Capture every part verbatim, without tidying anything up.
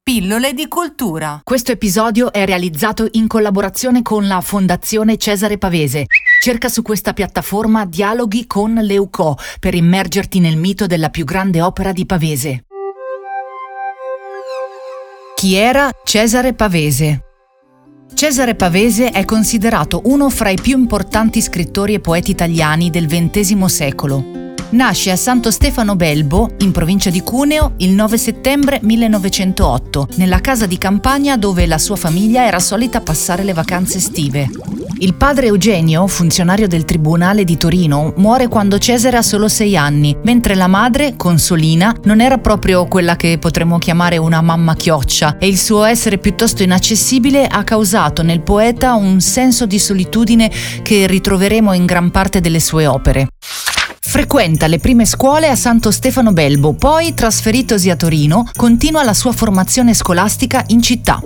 Pillole di cultura. Questo episodio è realizzato in collaborazione con la Fondazione Cesare Pavese. Cerca su questa piattaforma Dialoghi con Leucò per immergerti nel mito della più grande opera di Pavese. Chi era Cesare Pavese? Cesare Pavese è considerato uno fra i più importanti scrittori e poeti italiani del ventesimo secolo. Nasce a Santo Stefano Belbo, in provincia di Cuneo, il nove settembre millenovecentootto, nella casa di campagna dove la sua famiglia era solita passare le vacanze estive. Il padre Eugenio, funzionario del Tribunale di Torino, muore quando Cesare ha solo sei anni, mentre la madre, Consolina, non era proprio quella che potremmo chiamare una mamma chioccia, e il suo essere piuttosto inaccessibile ha causato nel poeta un senso di solitudine che ritroveremo in gran parte delle sue opere. Frequenta le prime scuole a Santo Stefano Belbo, poi, trasferitosi a Torino, continua la sua formazione scolastica in città.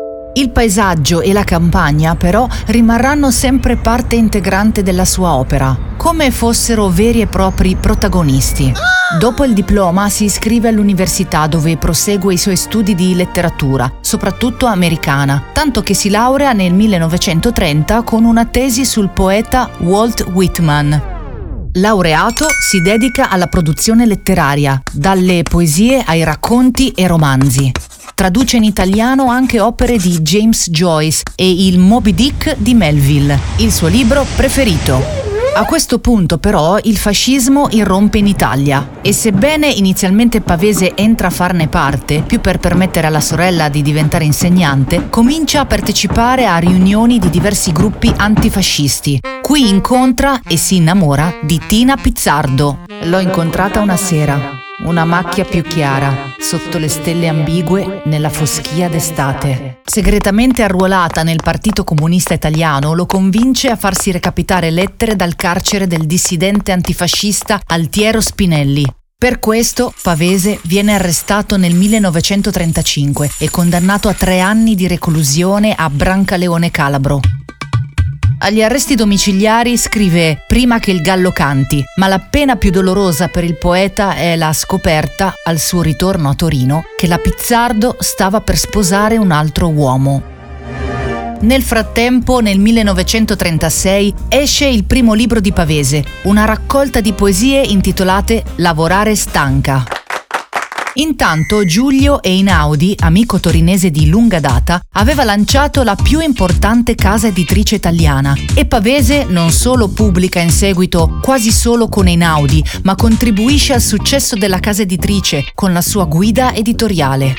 Il paesaggio e la campagna, però, rimarranno sempre parte integrante della sua opera, come fossero veri e propri protagonisti. Dopo il diploma si iscrive all'università dove prosegue i suoi studi di letteratura, soprattutto americana, tanto che si laurea nel millenovecentotrenta con una tesi sul poeta Walt Whitman. Laureato, si dedica alla produzione letteraria, dalle poesie ai racconti e romanzi. Traduce in italiano anche opere di James Joyce e il Moby Dick di Melville, il suo libro preferito. A questo punto però il fascismo irrompe in Italia e sebbene inizialmente Pavese entra a farne parte, più per permettere alla sorella di diventare insegnante, comincia a partecipare a riunioni di diversi gruppi antifascisti. Qui incontra e si innamora di Tina Pizzardo. L'ho incontrata una sera, una macchia più chiara, sotto le stelle ambigue nella foschia d'estate. Segretamente arruolata nel Partito Comunista Italiano, lo convince a farsi recapitare lettere dal carcere del dissidente antifascista Altiero Spinelli. Per questo Pavese viene arrestato nel millenovecentotrentacinque e condannato a tre anni di reclusione a Brancaleone Calabro. Agli arresti domiciliari scrive Prima che il gallo canti, ma la pena più dolorosa per il poeta è la scoperta, al suo ritorno a Torino, che la Pizzardo stava per sposare un altro uomo. Nel frattempo, nel millenovecentotrentasei, esce il primo libro di Pavese, una raccolta di poesie intitolate Lavorare stanca. Intanto Giulio Einaudi, amico torinese di lunga data, aveva lanciato la più importante casa editrice italiana e Pavese non solo pubblica in seguito quasi solo con Einaudi, ma contribuisce al successo della casa editrice con la sua guida editoriale.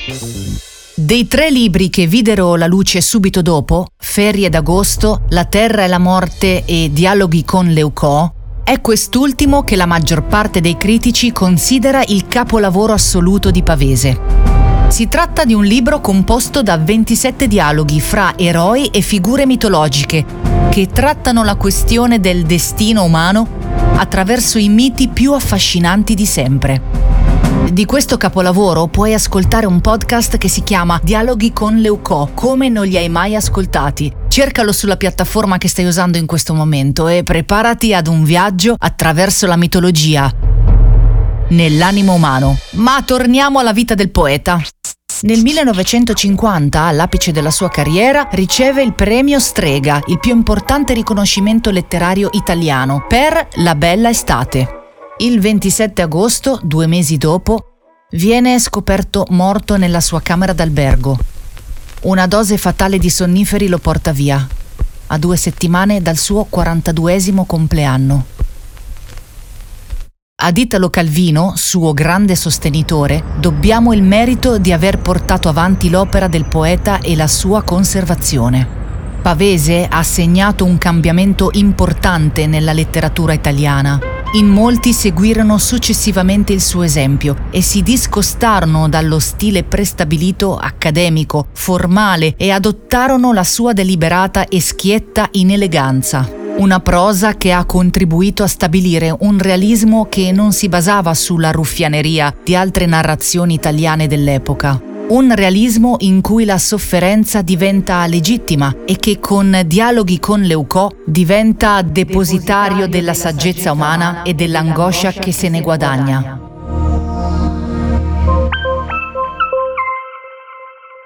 Dei tre libri che videro la luce subito dopo, Ferie d'agosto, La terra e la morte e Dialoghi con Leucò, è quest'ultimo che la maggior parte dei critici considera il capolavoro assoluto di Pavese. Si tratta di un libro composto da ventisette dialoghi fra eroi e figure mitologiche che trattano la questione del destino umano attraverso i miti più affascinanti di sempre. Di questo capolavoro puoi ascoltare un podcast che si chiama Dialoghi con Leucò, come non li hai mai ascoltati. Cercalo sulla piattaforma che stai usando in questo momento e preparati ad un viaggio attraverso la mitologia nell'animo umano. Ma torniamo alla vita del poeta. Nel millenovecentocinquanta, all'apice della sua carriera, riceve il premio Strega, il più importante riconoscimento letterario italiano, per La bella estate. Il ventisette agosto, due mesi dopo, viene scoperto morto nella sua camera d'albergo. Una dose fatale di sonniferi lo porta via, a due settimane dal suo quarantaduesimo compleanno. Ad Italo Calvino, suo grande sostenitore, dobbiamo il merito di aver portato avanti l'opera del poeta e la sua conservazione. Pavese ha segnato un cambiamento importante nella letteratura italiana. In molti seguirono successivamente il suo esempio e si discostarono dallo stile prestabilito accademico, formale e adottarono la sua deliberata e schietta ineleganza. Una prosa che ha contribuito a stabilire un realismo che non si basava sulla ruffianeria di altre narrazioni italiane dell'epoca. Un realismo in cui la sofferenza diventa legittima e che con Dialoghi con Leucò diventa depositario della saggezza umana e dell'angoscia che se ne guadagna.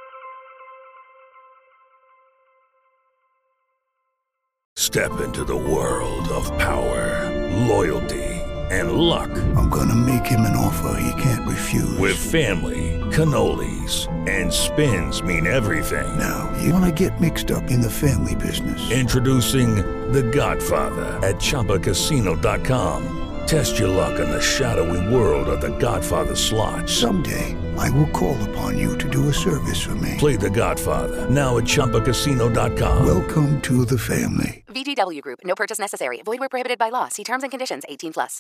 Step into the world of power, loyalty, and luck. I'm gonna make him an offer he can't refuse. With family, cannolis, and spins mean everything. Now, you wanna get mixed up in the family business. Introducing The Godfather at Chumba Casino dot com. Test your luck in the shadowy world of The Godfather slot. Someday, I will call upon you to do a service for me. Play The Godfather, now at Chumba Casino dot com. Welcome to the family. V G W Group. No purchase necessary. Void where prohibited by law. See terms and conditions. eighteen plus.